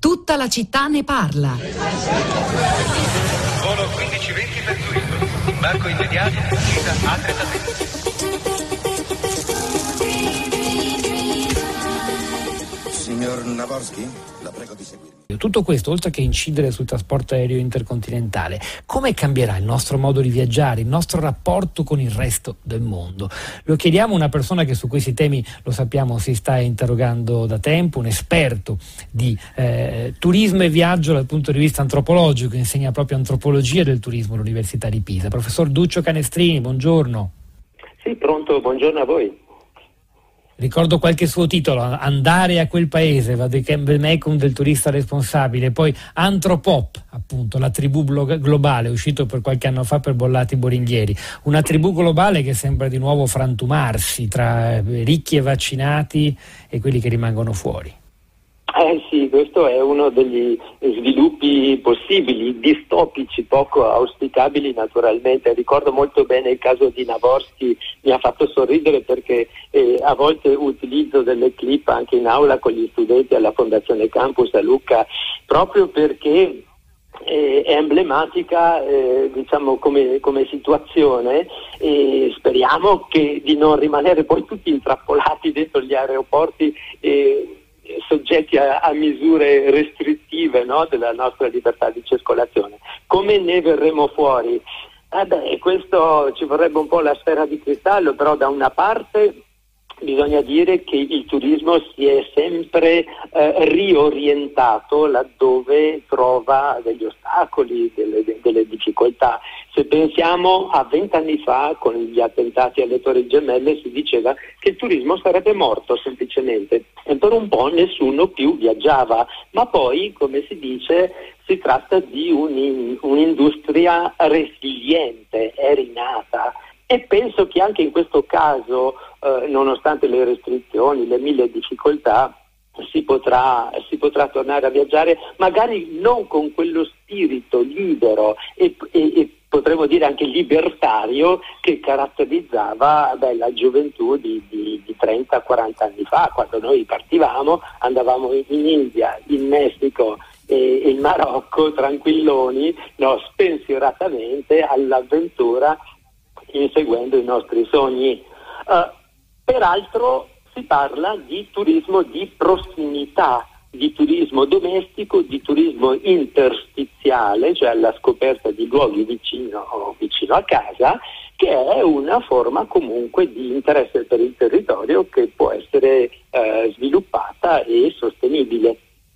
Tutta la città ne parla. Volo 1520 per Zurigo. Imbarco immediato, uscita A33. Signor Navorski, la prego di seguirmi. Tutto questo, oltre che incidere sul trasporto aereo intercontinentale, come cambierà il nostro modo di viaggiare, il nostro rapporto con il resto del mondo? Lo chiediamo a una persona che su questi temi, lo sappiamo, si sta interrogando da tempo, un esperto di turismo e viaggio dal punto di vista antropologico, insegna proprio antropologia del turismo all'Università di Pisa. Professor Duccio Canestrini, buongiorno. Sì, pronto, buongiorno a voi. Ricordo qualche suo titolo, Andare a quel paese, Vademecum del turista responsabile, poi Antropop, appunto, la tribù globale, uscito per qualche anno fa per Bollati Boringhieri, una tribù globale che sembra di nuovo frantumarsi tra ricchi e vaccinati e quelli che rimangono fuori. Sì, questo è uno degli sviluppi possibili, distopici, poco auspicabili naturalmente. Ricordo molto bene il caso di Navorski, mi ha fatto sorridere perché a volte utilizzo delle clip anche in aula con gli studenti alla Fondazione Campus a Lucca, proprio perché è emblematica diciamo come situazione, e speriamo di non rimanere poi tutti intrappolati dentro gli aeroporti soggetti a misure restrittive, no, della nostra libertà di circolazione. Come ne verremo fuori? Questo ci vorrebbe un po' la sfera di cristallo, però da una parte bisogna dire che il turismo si è sempre riorientato laddove trova degli ostacoli, delle difficoltà. Se pensiamo a 20 anni fa, con gli attentati alle Torri Gemelle, si diceva che il turismo sarebbe morto semplicemente e per un po' nessuno più viaggiava, ma poi, come si dice, si tratta di un'industria resiliente, è rinata. E penso che anche in questo caso, nonostante le restrizioni, le mille difficoltà, si potrà tornare a viaggiare, magari non con quello spirito libero e potremmo dire anche libertario che caratterizzava la gioventù di 30-40 anni fa, quando noi partivamo, andavamo in India, in Messico e in Marocco tranquilloni, spensieratamente all'avventura, inseguendo i nostri sogni. Peraltro si parla di turismo di prossimità, di turismo domestico, di turismo interstiziale, cioè alla scoperta di luoghi vicino a casa, che è una forma comunque di interesse per il territorio che può essere sviluppata e sostenibile.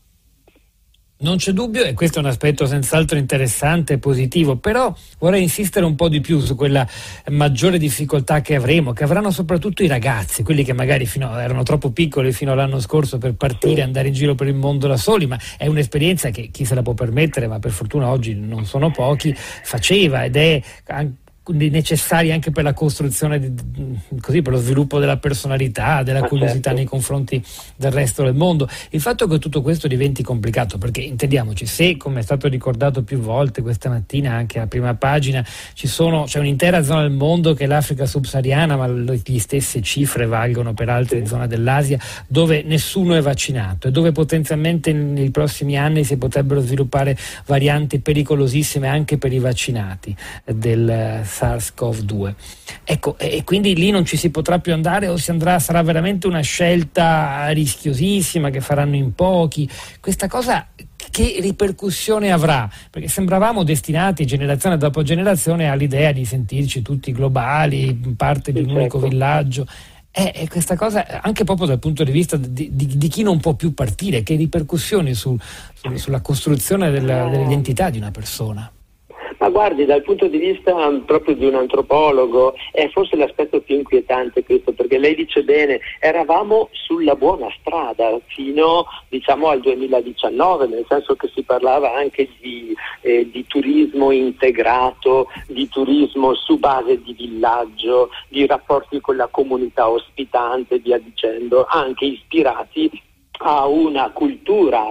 Non c'è dubbio, e questo è un aspetto senz'altro interessante e positivo, però vorrei insistere un po' di più su quella maggiore difficoltà che avranno soprattutto i ragazzi, quelli che magari erano troppo piccoli fino all'anno scorso per partire, andare in giro per il mondo da soli, ma è un'esperienza che chi se la può permettere, ma per fortuna oggi non sono pochi, faceva ed è necessari anche per la costruzione per lo sviluppo della personalità, della curiosità nei confronti del resto del mondo. Il fatto che tutto questo diventi complicato, perché intendiamoci, se, come è stato ricordato più volte questa mattina anche a prima pagina, c'è un'intera zona del mondo che è l'Africa subsahariana, ma le stesse cifre valgono per altre zone dell'Asia, dove nessuno è vaccinato e dove potenzialmente nei prossimi anni si potrebbero sviluppare varianti pericolosissime anche per i vaccinati del SARS-CoV-2. Ecco, e quindi lì non ci si potrà più andare, o sarà veramente una scelta rischiosissima che faranno in pochi. Questa cosa che ripercussione avrà? Perché sembravamo destinati generazione dopo generazione all'idea di sentirci tutti globali, parte di un unico villaggio. E questa cosa, anche proprio dal punto di vista di chi non può più partire, che ripercussioni sulla costruzione dell'identità di una persona? Ma guardi, dal punto di vista proprio di un antropologo è forse l'aspetto più inquietante questo, perché lei dice bene, eravamo sulla buona strada fino al 2019, nel senso che si parlava anche di turismo integrato, di turismo su base di villaggio, di rapporti con la comunità ospitante, via dicendo, anche ispirati a una cultura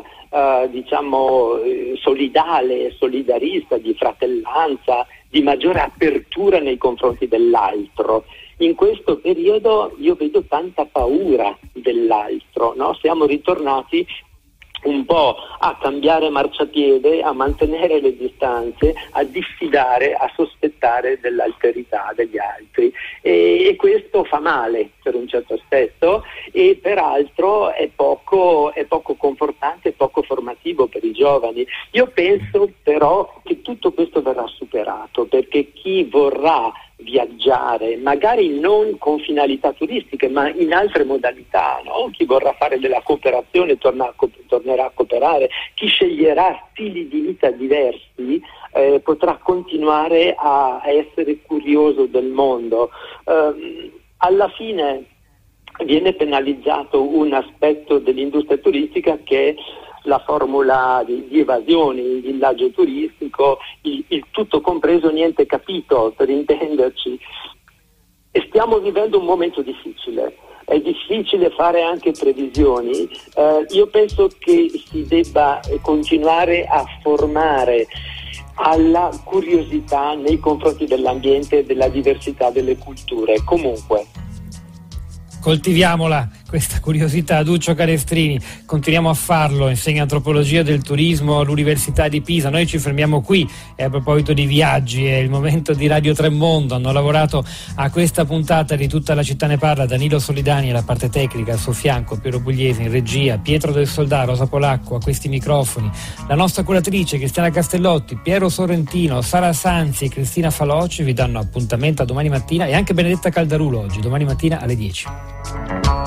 solidale, solidarista, di fratellanza, di maggiore apertura nei confronti dell'altro. In questo periodo io vedo tanta paura dell'altro, no? Siamo ritornati un po' a cambiare marciapiede, a mantenere le distanze, a diffidare, a sospettare dell'alterità degli altri, e questo fa male per un certo aspetto, e peraltro è poco confortante, poco formativo per i giovani. Io penso però che tutto questo verrà superato, perché chi vorrà viaggiare, magari non con finalità turistiche, ma in altre modalità, no? Chi vorrà fare della cooperazione tornerà a cooperare, chi sceglierà stili di vita diversi potrà continuare a essere curioso del mondo. Alla fine viene penalizzato un aspetto dell'industria turistica che è la formula di evasione, il villaggio turistico, il tutto compreso, niente capito, per intenderci. E stiamo vivendo un momento difficile, è difficile fare anche previsioni. Io penso che si debba continuare a formare alla curiosità nei confronti dell'ambiente e della diversità delle culture. Comunque coltiviamola questa curiosità. Duccio Calestrini, continuiamo a farlo, insegna antropologia del turismo all'Università di Pisa. Noi ci fermiamo qui, e a proposito di viaggi è il momento di Radio Tremondo. Hanno lavorato a questa puntata di Tutta la città ne parla Danilo Solidani alla parte tecnica, al suo fianco Piero Pugliese in regia, Pietro del Soldà, Rosa Polacco a questi microfoni, la nostra curatrice Cristiana Castellotti, Piero Sorrentino, Sara Sanzi e Cristina Faloci vi danno appuntamento a domani mattina, e anche Benedetta Caldarulo oggi, domani mattina alle 10.